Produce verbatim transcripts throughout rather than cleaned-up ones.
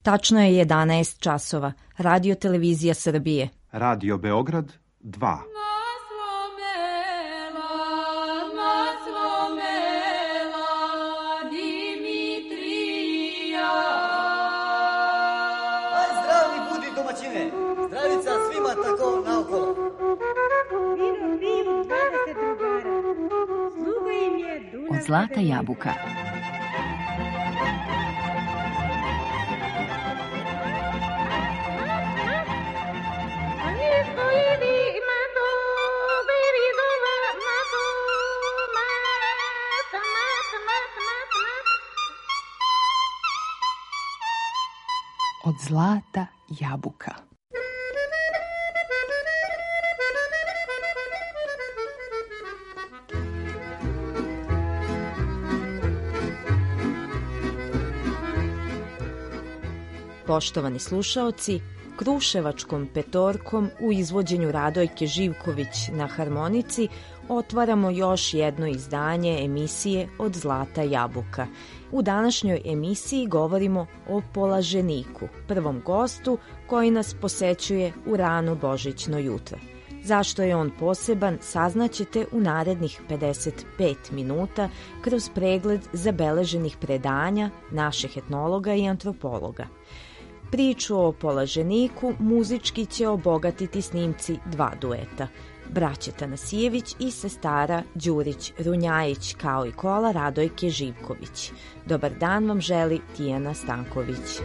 Tačno je jedanaest časova. Radio Televizija Srbije. Radio Beograd dva. Zdravica svima tako naokolo. Vino piju dvadeset drugara. Sluga im je Dunav. Od Zlata jabuka. Od Zlata jabuka. Poštovani slušaoci, Kruševačkom petorkom u izvođenju Radojke Živković na harmonici otvaramo još jedno izdanje emisije Od Zlata jabuka. U današnjoj emisiji govorimo o polaženiku, prvom gostu koji nas posećuje u rano božićno jutro. Zašto je on poseban, saznaćete u narednih pedeset pet minuta kroz pregled zabeleženih predanja naših etnologa i antropologa. Priču o polaženiku muzički će obogatiti snimci dva dueta, braće Tanasijević i sestara Đurić Runjajić, kao i kola Radojke Živković. Dobar dan vam želi Tijana Stanković.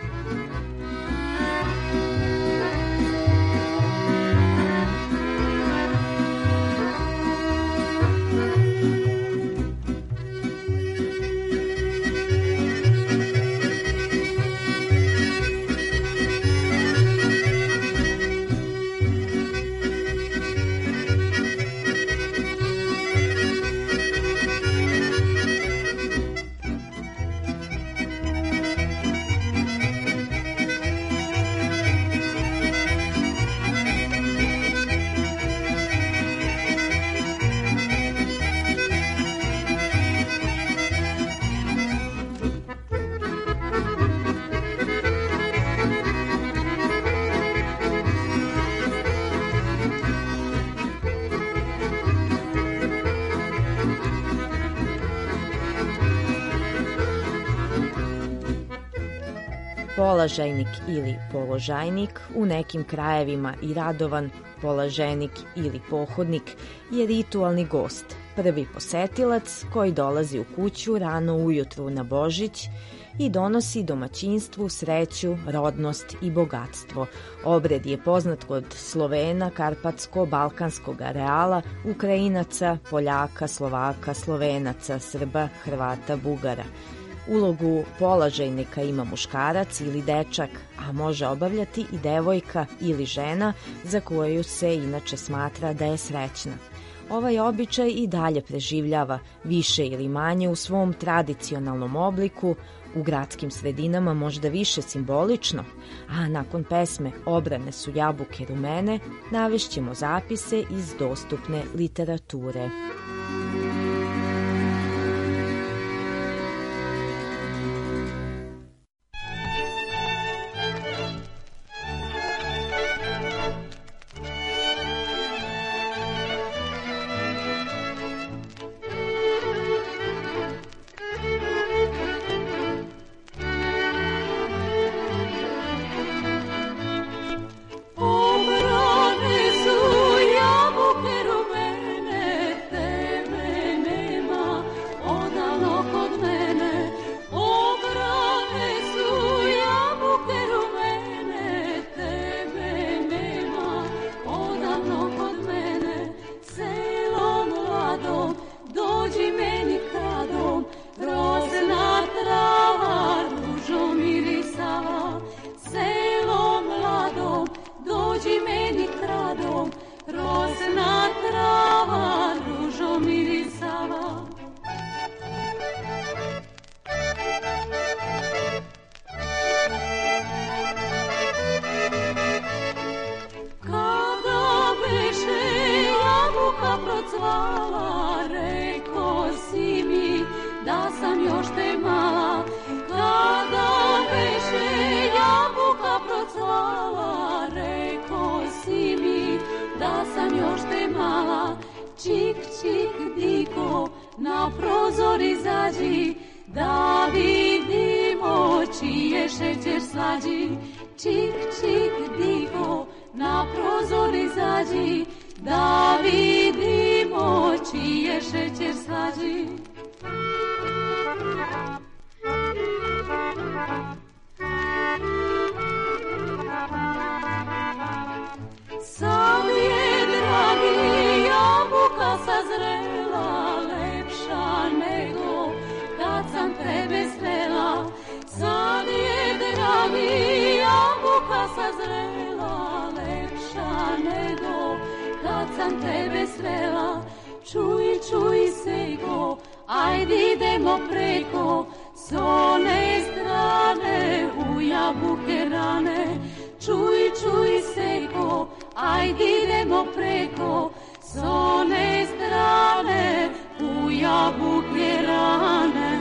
Polažajnik ili položajnik, u nekim krajevima i Radovan, polaženik ili pohodnik, je ritualni gost, prvi posetilac koji dolazi u kuću rano ujutru na Božić i donosi domaćinstvu sreću, rodnost i bogatstvo. Obred je poznat kod Slovena, karpatsko-balkanskog areala, Ukrajinaca, Poljaka, Slovaka, Slovenaca, Srba, Hrvata, Bugara. Ulogu polažajnika ima muškarac ili dečak, a može obavljati i devojka ili žena za koju se inače smatra da je srećna. Ovaj običaj i dalje preživljava, više ili manje u svom tradicionalnom obliku, u gradskim sredinama možda više simbolično, a nakon pesme Obrane su jabuke rumene navešćemo zapise iz dostupne literature. Obrane su jabuke rumene, čik, diko, na prozor izađi, da vidimo čiji je šećer slađi. Čik, čik, diko, na prozor izađi, da vidimo čiji je šećer slađi. Sad je, dragi, jabuka sazrela, lepša nego kad sam tebe srela. Sad je, dragi, jabuka sazrela, lepša nego kad sam tebe srela. Čuj, čuj, sejko, ajde idemo preko, s one strane u jabuke rane. Čuj, čuj, sejko, ajde idemo preko, s one strane u jabuke rane.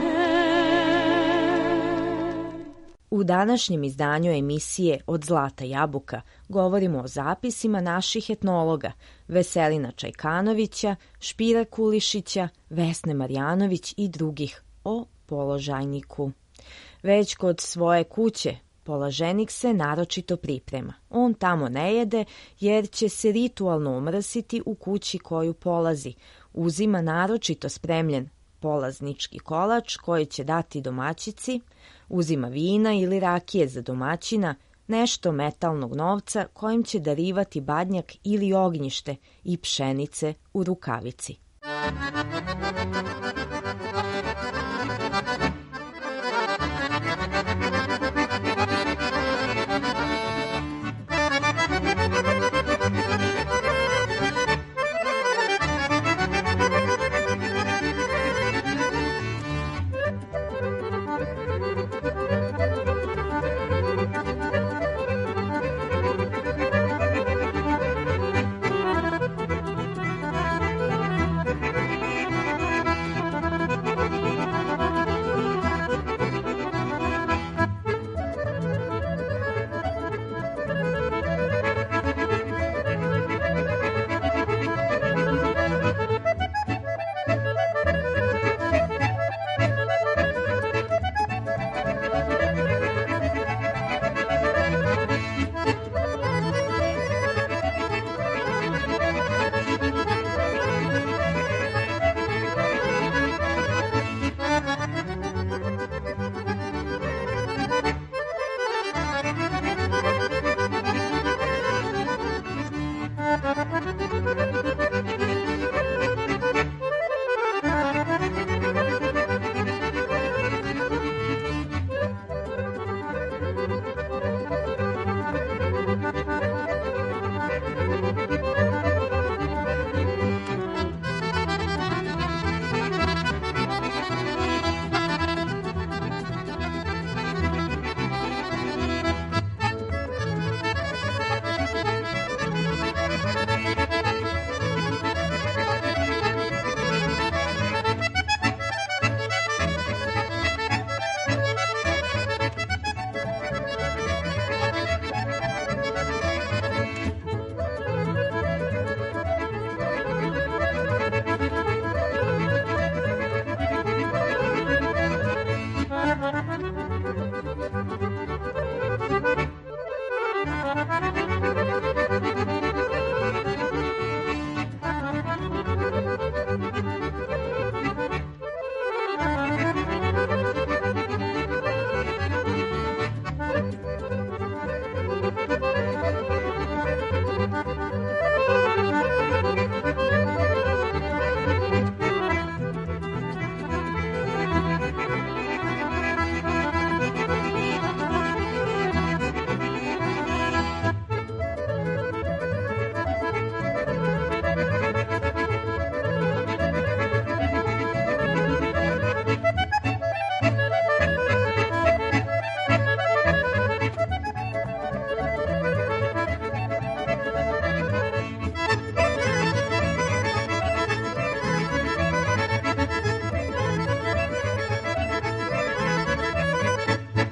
U današnjem izdanju emisije Od zlata jabuka govorimo o zapisima naših etnologa Veselina Čajkanovića, Špire Kulišića, Vesne Marjanović i drugih o položajniku. Već kod svoje kuće položenik se naročito priprema. On tamo ne jede jer će se ritualno umrsiti u kući koju polazi. Uzima naročito spremljen polaznički kolač koji će dati domaćici, uzima vina ili rakije za domaćina, nešto metalnog novca kojim će darivati badnjak ili ognjište i pšenice u rukavici.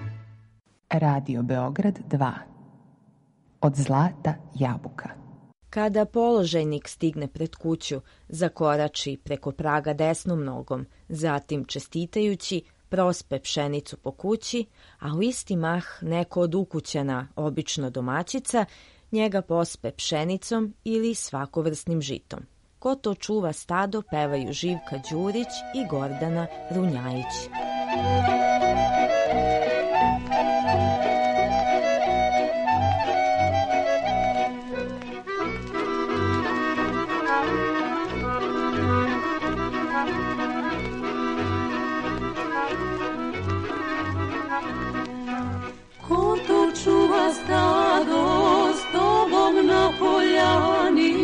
Radio Beograd dva. Od zlata jabuka. Kada položajnik stigne pred kuću, zakorači preko praga desnom nogom, zatim čestitajući prospe pšenicu po kući, a u isti mah neko od ukućana, obično domaćica, njega pospe pšenicom ili svakovrsnim žitom. Ko to čuva stado pevaju Živka Đurić i Gordana Runjajić. Ko to čuva stado s tobom na poljani?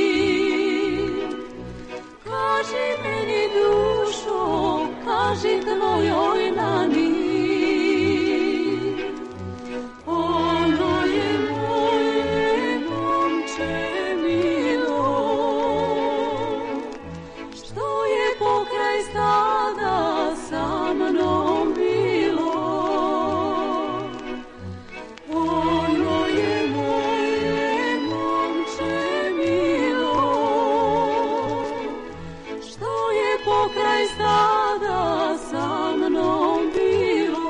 Kaži meni, dušo, kaži tvojoj nani. Ono je moje, momče milo, što je pokraj stada sa mnom bilo. Ono je moje, momče milo, što je pokraj stada sa mnom bilo.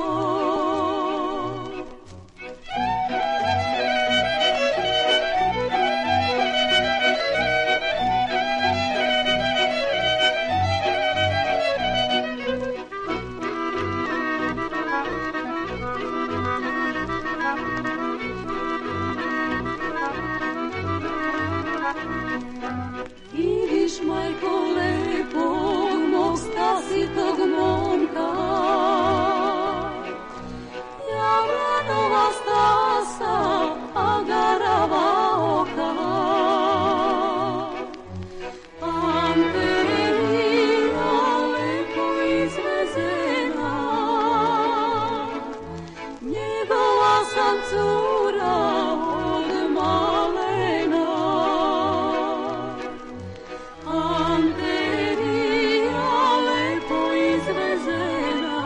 Vidiš, majko lepog, mog stasitog momka, Javranova stasa, a garava oka. Panterija lepo izvezena, njegova sam cura od malena. Panterija lepo izvezena,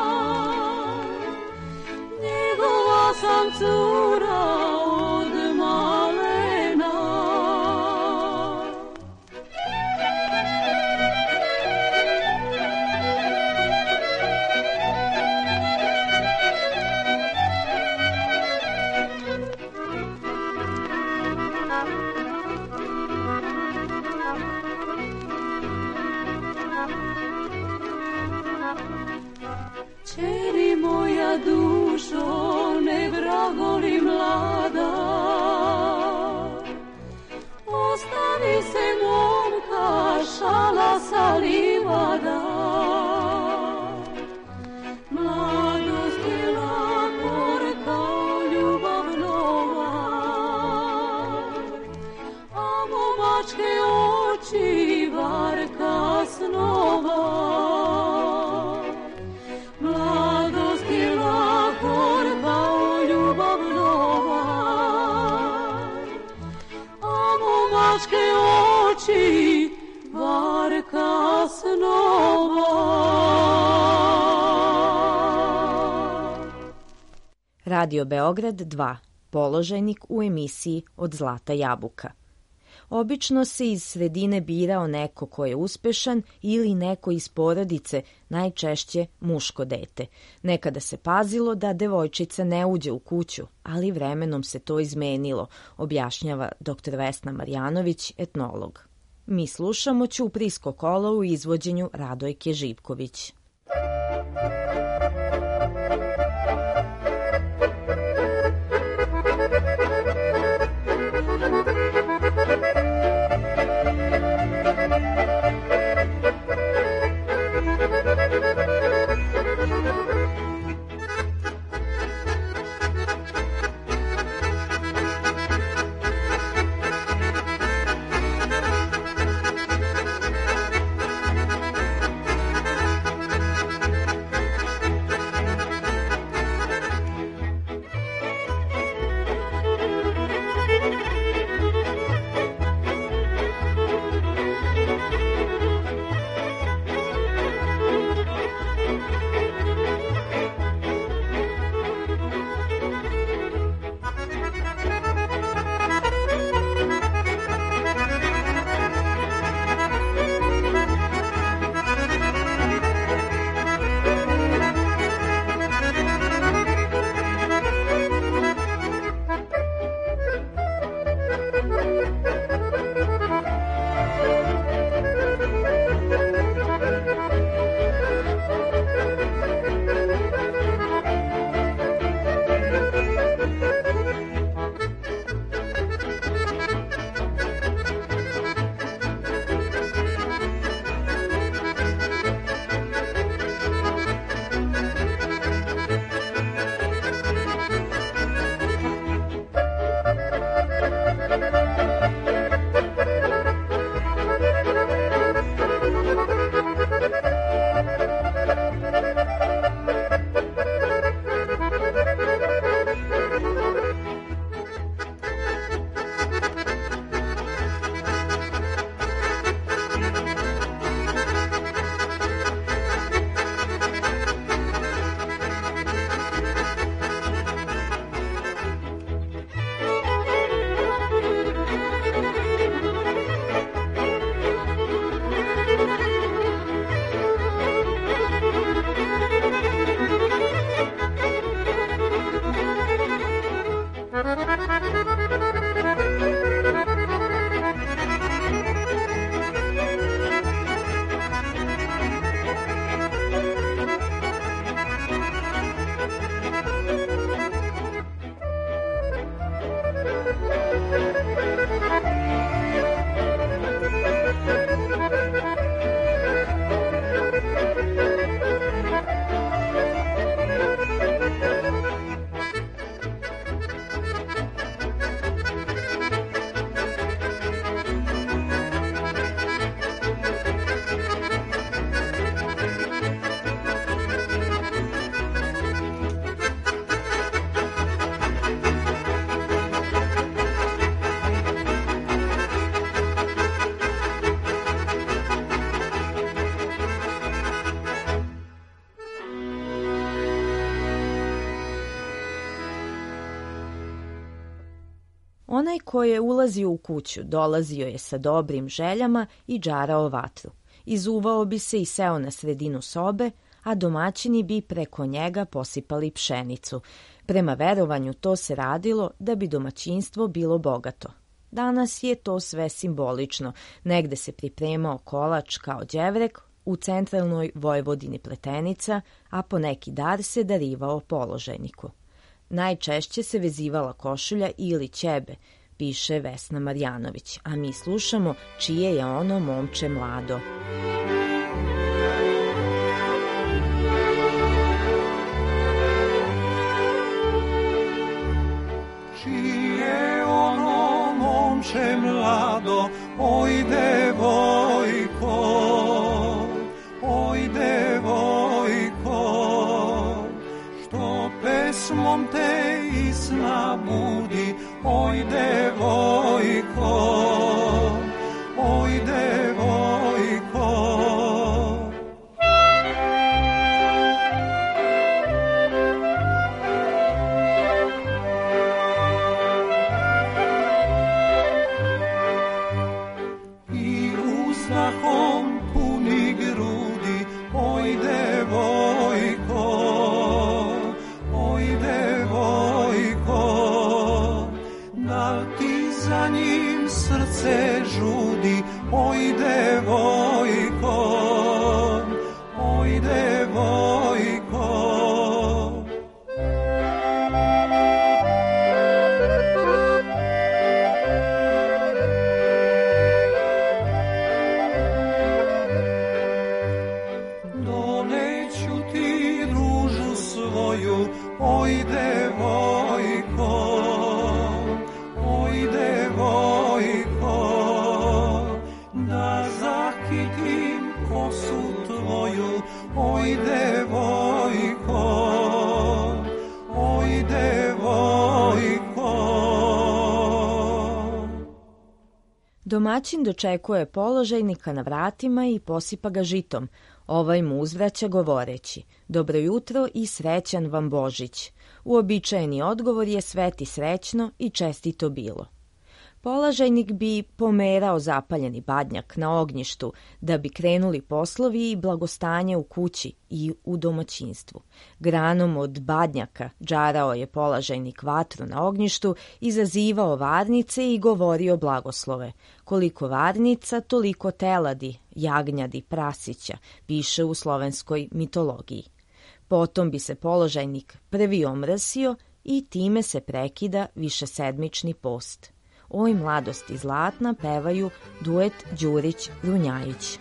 njegova sam cura od malena. Čeri moja dušo, ne vragoli mlada, ostavi se momka, šala sa livada. Mladost je lakor kao ljubav nova, a momačke oči varka snova. Mladost je lakor kao ljubav nova, a momačke oči varka snova. Radio Beograd dva. Položajnik u emisiji Od zlata jabuka. Obično se iz sredine birao neko ko je uspešan ili neko iz porodice, najčešće muško dete. Nekada se pazilo da devojčica ne uđe u kuću, ali vremenom se to izmenilo, objašnjava doktor Vesna Marjanović, etnolog. Mi slušamo Ćuprijsko kolo u izvođenju Radojke Živković. Thank you. Onaj ko je ulazio u kuću dolazio je sa dobrim željama i džarao vatru. Izuvao bi se i seo na sredinu sobe, a domaćini bi preko njega posipali pšenicu. Prema verovanju to se radilo da bi domaćinstvo bilo bogato. Danas je to sve simbolično. Negde se pripremao kolač kao đevrek, u centralnoj Vojvodini pletenica, a po neki dar se darivao položajniku. Najčešće se vezivala košulja ili ćebe, piše Vesna Marjanović, a mi slušamo Čije je ono momče mlado. Čije ono momče mlado, oj devojko, oj devojko, što pesmom te iz sna budi, oj devojko, oj devojko. I uzdahom puni grudi, oj devojko, oj devojko, da ti za njim srce žudi, oj devojko, oj devojko. Doneću ti ružu svoju, oj devojko, oj devojko, da zakitim kosu tvoju, oj devojko, oj devojko. Domaćin dočekuje položajnika na vratima i posipa ga žitom. Ovaj mu uzvraća govoreći: dobro jutro i srećan vam Božić. Uobičajeni odgovor je sveti srećno i čestito bilo. Položajnik bi pomerao zapaljeni badnjak na ognjištu da bi krenuli poslovi i blagostanje u kući i u domaćinstvu. Granom od badnjaka džarao je položajnik vatru na ognjištu, izazivao varnice i govorio blagoslove. Koliko varnica, toliko teladi, jagnjadi, prasića, piše u slovenskoj mitologiji. Potom bi se položajnik prvi omrsio i time se prekida višesedmični post. Oj mladosti zlatna pevaju duet Đurić-Runjajić.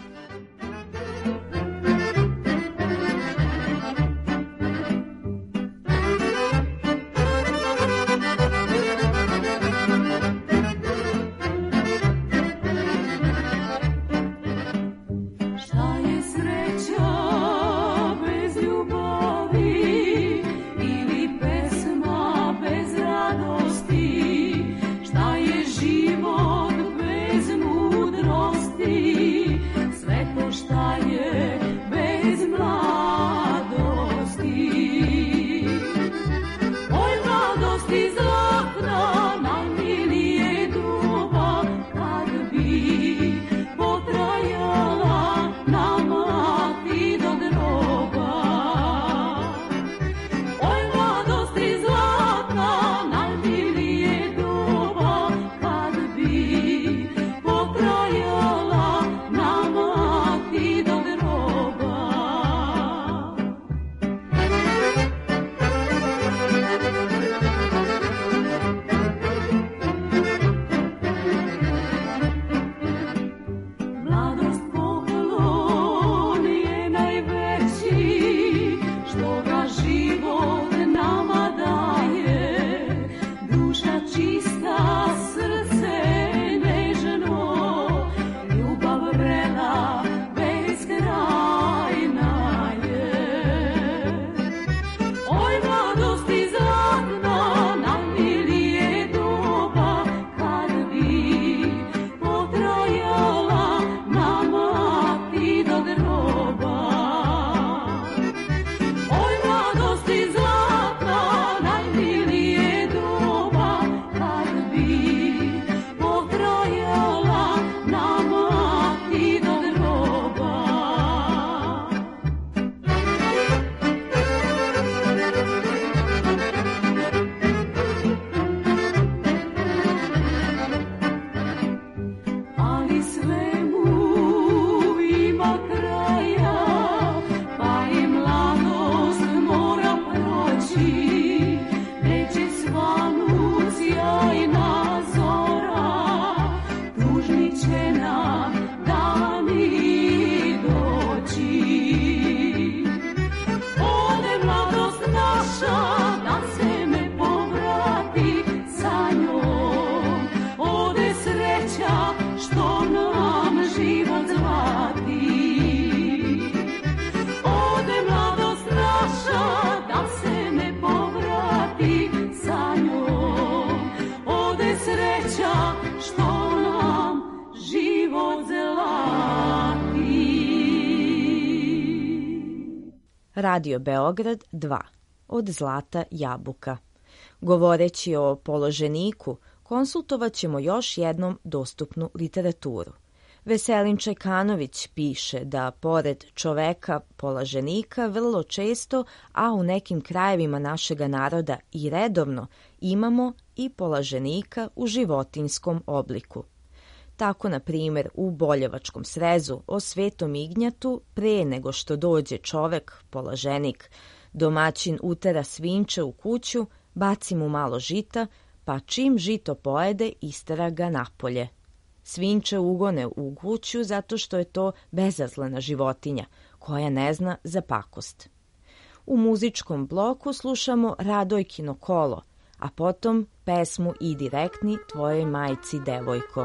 Radio Beograd dva. Od Zlata Jabuka. Govoreći o položeniku, konsultovat ćemo još jednom dostupnu literaturu. Veselin Čekanović piše da pored čoveka polaženika vrlo često, a u nekim krajevima našega naroda i redovno, imamo i polaženika u životinjskom obliku. Tako, na primjer, u Boljevačkom srezu o Svetom Ignjatu, pre nego što dođe čovek, polaženik, domaćin utera svinče u kuću, baci mu malo žita, pa čim žito pojede, istera ga napolje. Svinče ugone u kuću zato što je to bezazlena životinja, koja ne zna za pakost. U muzičkom bloku slušamo Radojkino kolo, a potom pesmu I direktni tvojoj majci devojko.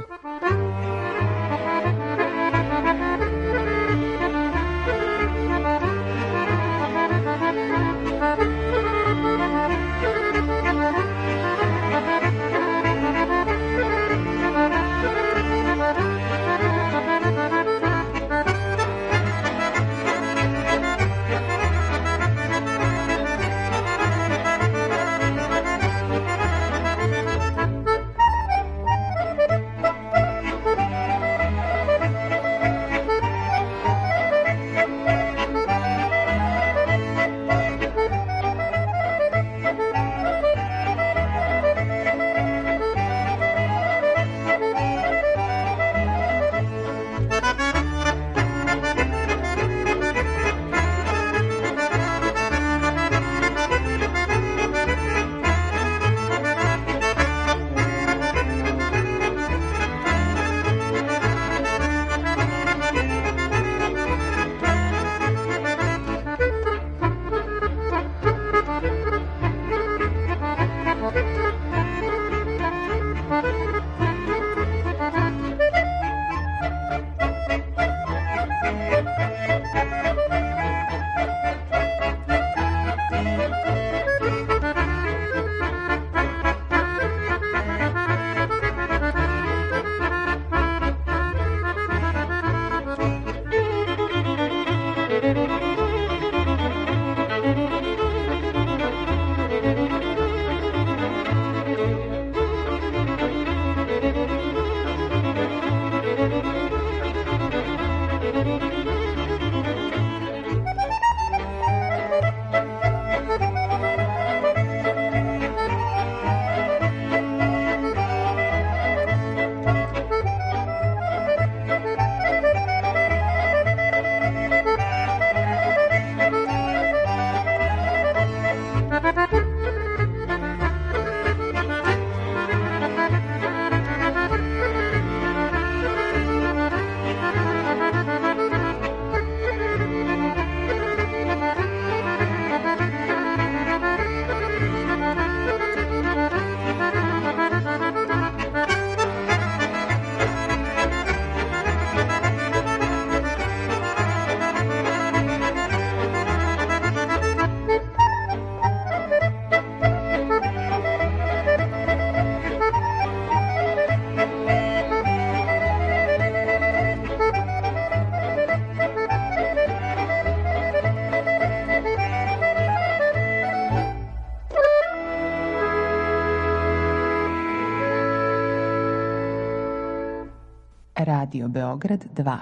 Radio Beograd dva.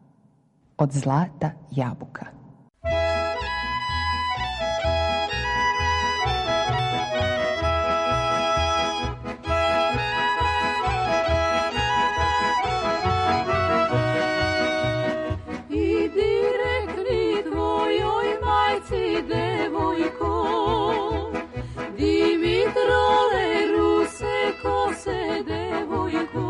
Od Zlata Jabuka. I direktni tvojoj majci devojko, Dimitrole ruse kose devojko.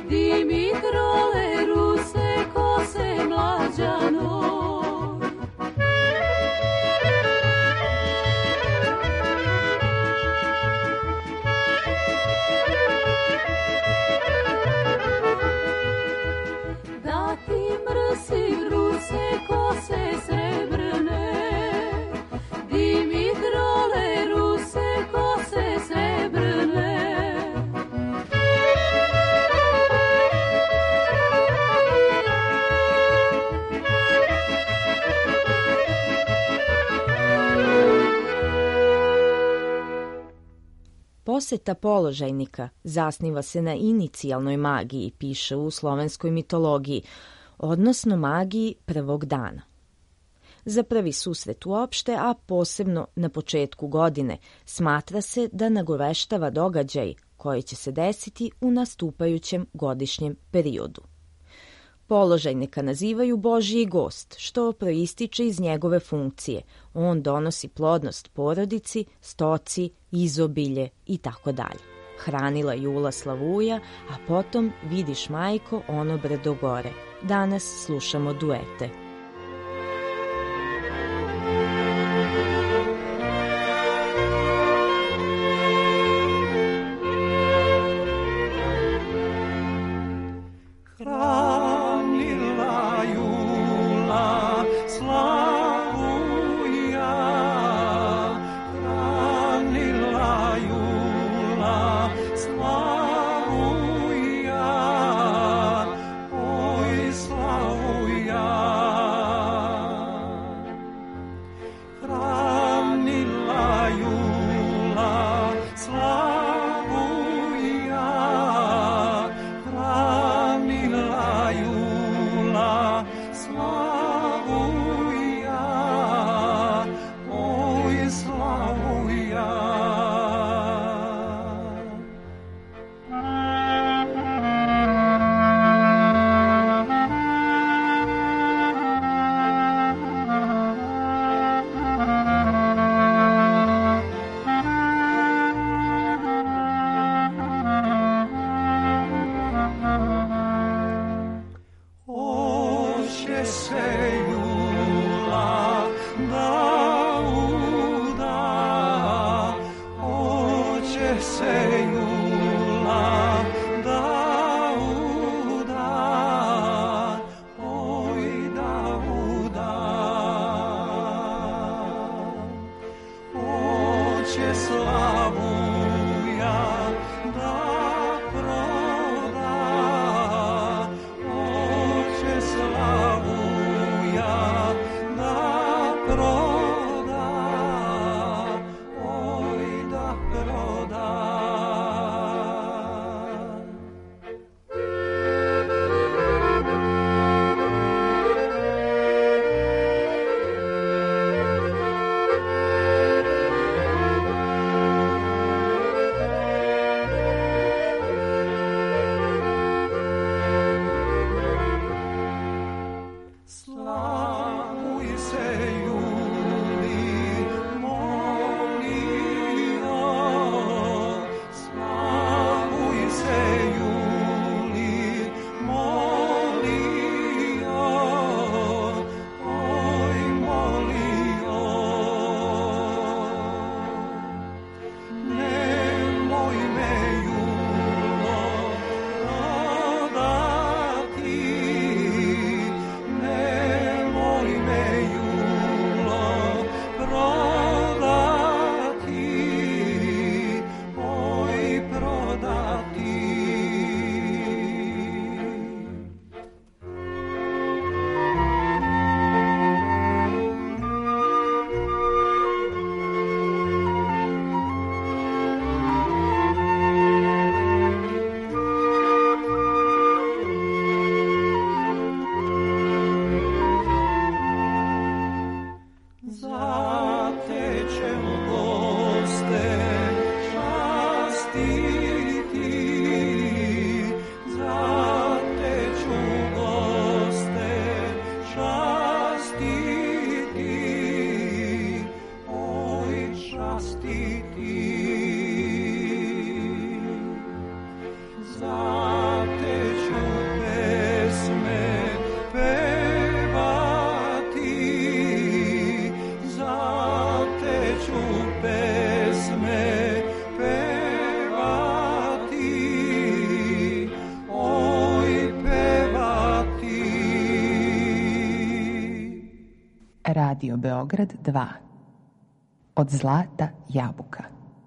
Dimitrole, ruse kose mlađano. Da ti mrsim ruse kose srebrne, Dimitrole, ruse kose srebrne. Poseta položajnika zasniva se na inicijalnoj magiji, piše u slovenskoj mitologiji, odnosno magiji prvog dana. Za prvi susret uopšte, a posebno na početku godine, smatra se da nagoveštava događaj koji će se desiti u nastupajućem godišnjem periodu. Položajnika nazivaju Božji gost, što proističe iz njegove funkcije. On donosi plodnost porodici, stoci, izobilje i tako dalje. Hranila Jula slavuja, a potom vidiš majko ono brdo gore. Danas slušamo duete. Slavuja, Radio Beograd dva. Od zlata jabuka.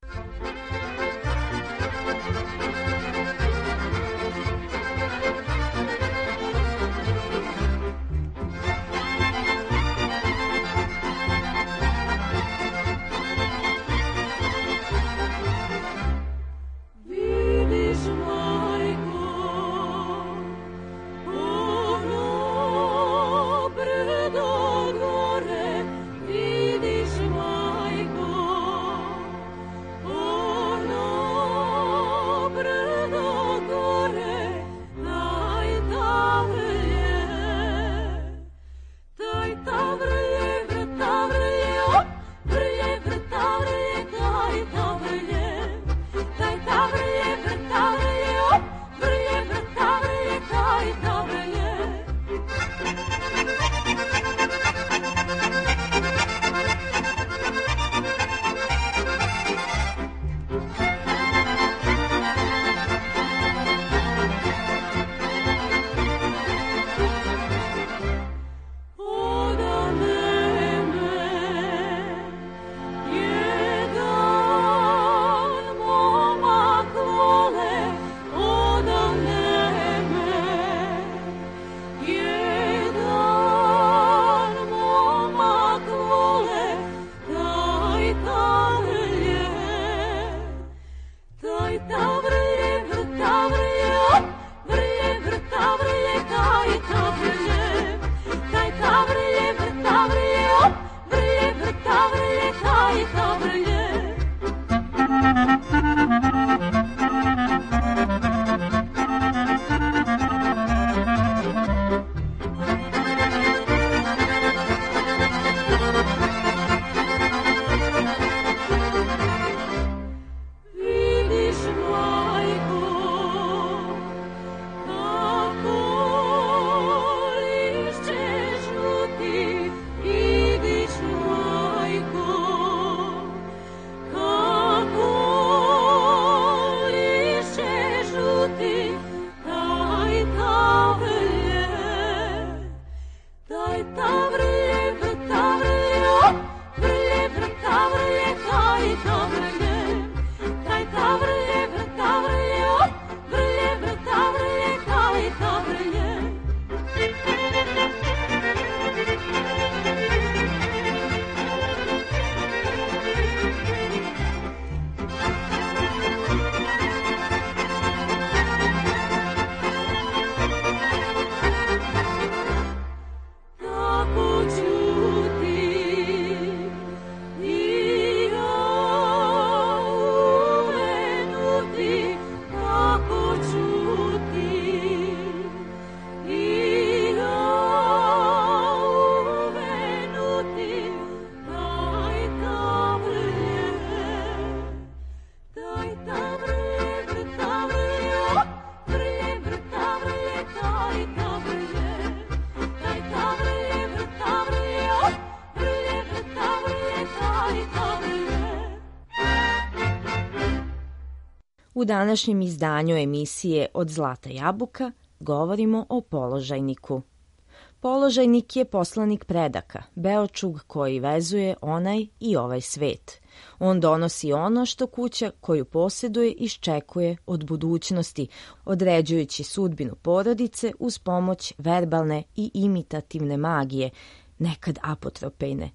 U današnjem izdanju emisije Od zlata jabuka govorimo o položajniku. Položajnik je poslanik predaka, beočug koji vezuje onaj i ovaj svet. On donosi ono što kuća koju posjeduje iščekuje od budućnosti, određujući sudbinu porodice uz pomoć verbalne i imitativne magije, nekad apotropejne.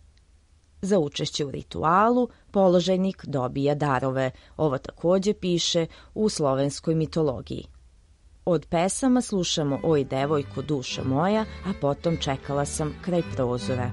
Za učešće u ritualu položajnik dobija darove. Ovo takođe piše u slovenskoj mitologiji. Od pesama slušamo Oj devojko duša moja, a potom Čekala sam kraj prozora.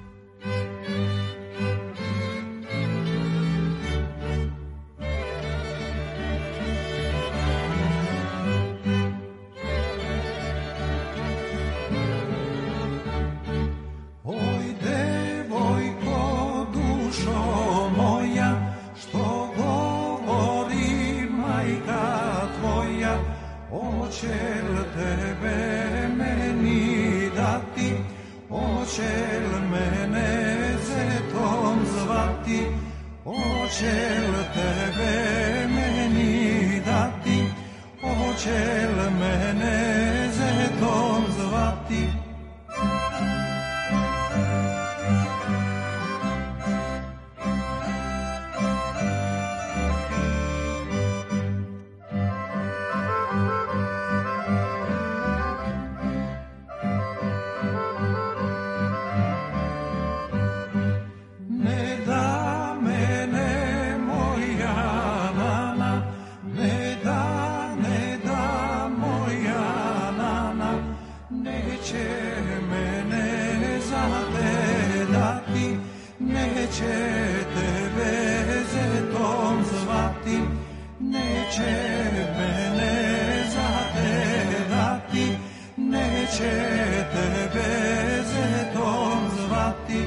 neće tebe zetom zvati, neće mene zaterati, neće tebe zetom zvati.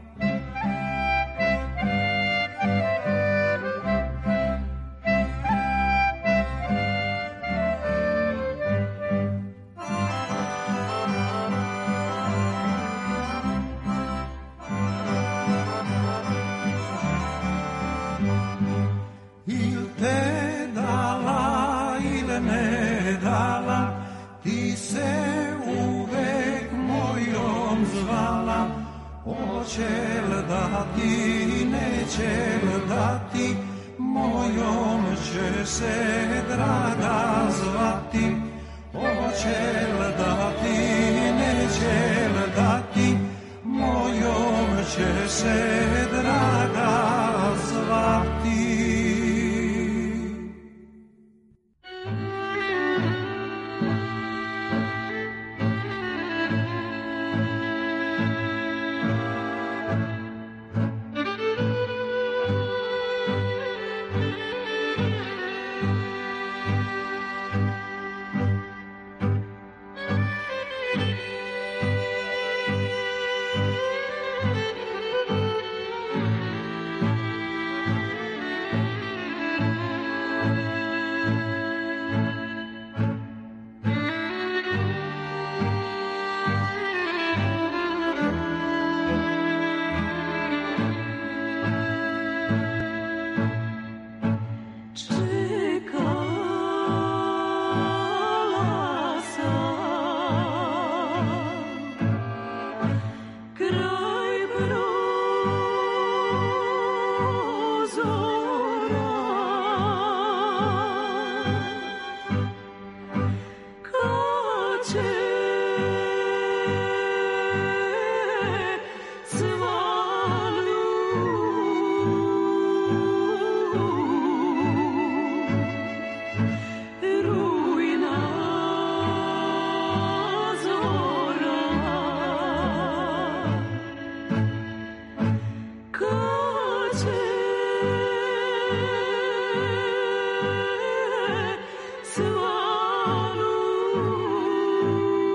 Hoćel dati, nećel dati, mojom će se draga zvati. Hoćel dati, nećel dati, mojom će se draga zvati. Svalu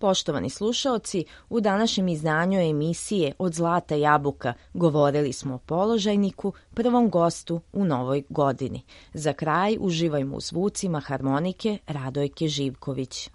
Poštovani slušaoci, u današnjem izdanju emisije Od zlata jabuka govorili smo o položajniku, prvom gostu u novoj godini. Za kraj uživajmo u zvucima harmonike Radojke Živković.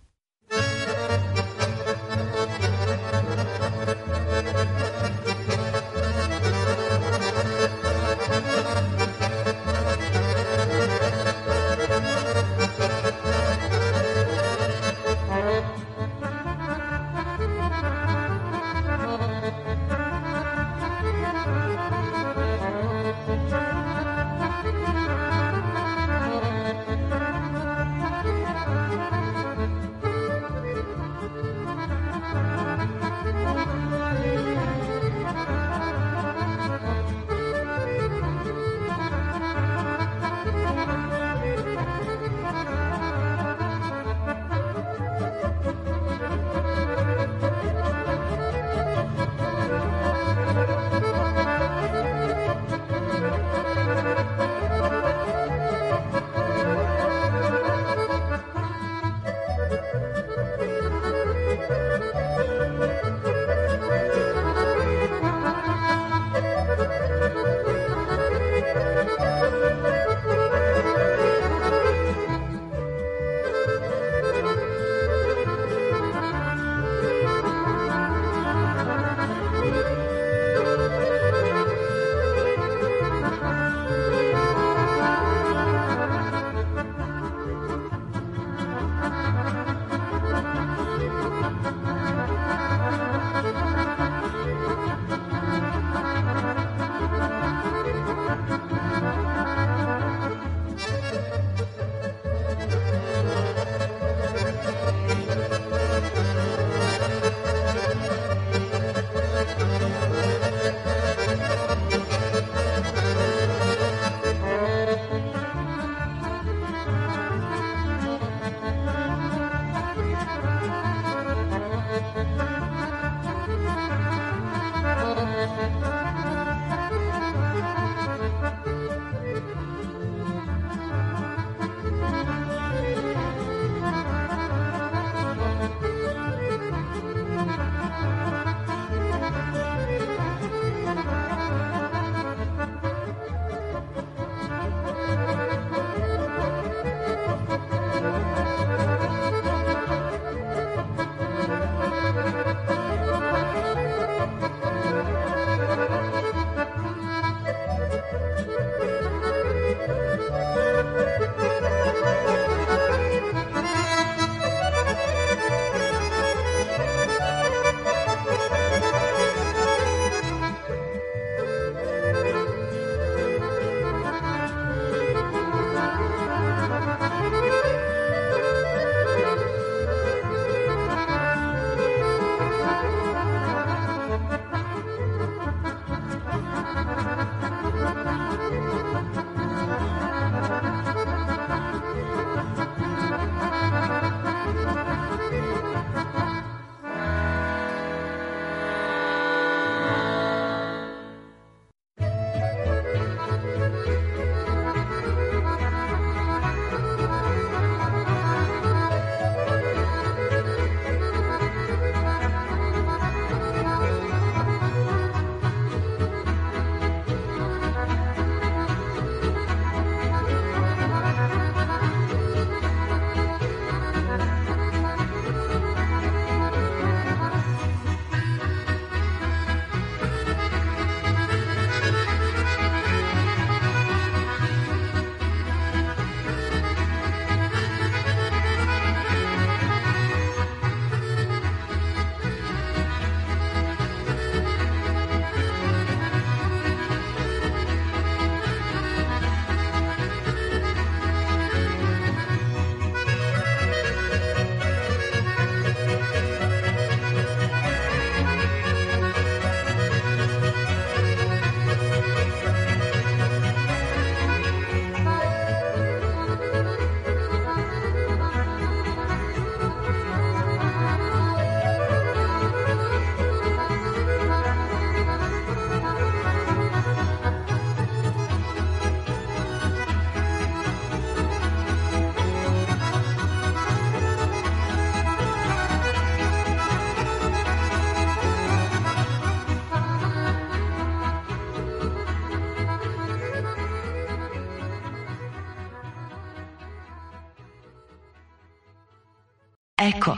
Eko.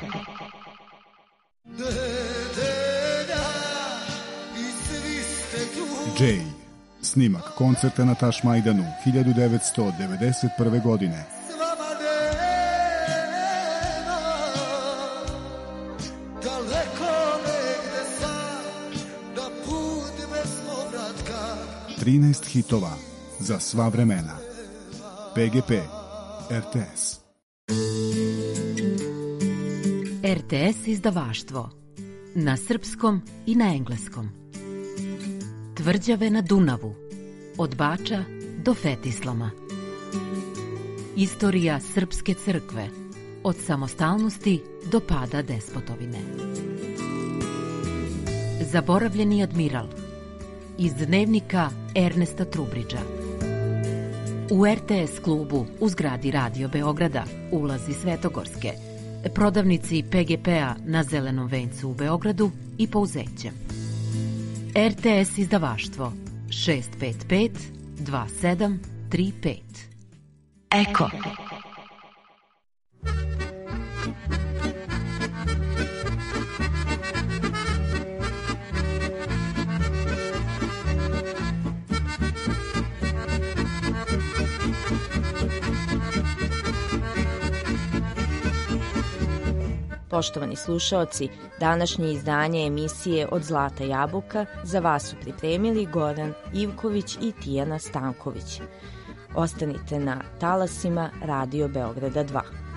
Jay. Snimak koncerta na Tašmajdanu hiljadu devetsto devedeset prve. godine. trinaest hitova za sva vremena. P G P, R T S. R T S izdavaštvo. Na srpskom i na engleskom. Tvrđave na Dunavu. Od Bača do Fetislama. Istorija srpske crkve. Od samostalnosti do pada despotovine. Zaboravljeni admiral. Iz dnevnika Ernesta Trubridža. U R T S klubu u zgradi Radio Beograda, ulazi Svetogorske, prodavnici P G P-a na Zelenom vencu u Beogradu i Pouzećem. R T S izdavaštvo šest pet pet dva sedam tri pet. Eko. Poštovani slušaoci, današnje izdanje emisije Od Zlata jabuka za vas su pripremili Goran Ivković i Tijana Stanković. Ostanite na talasima Radio Beograda dva.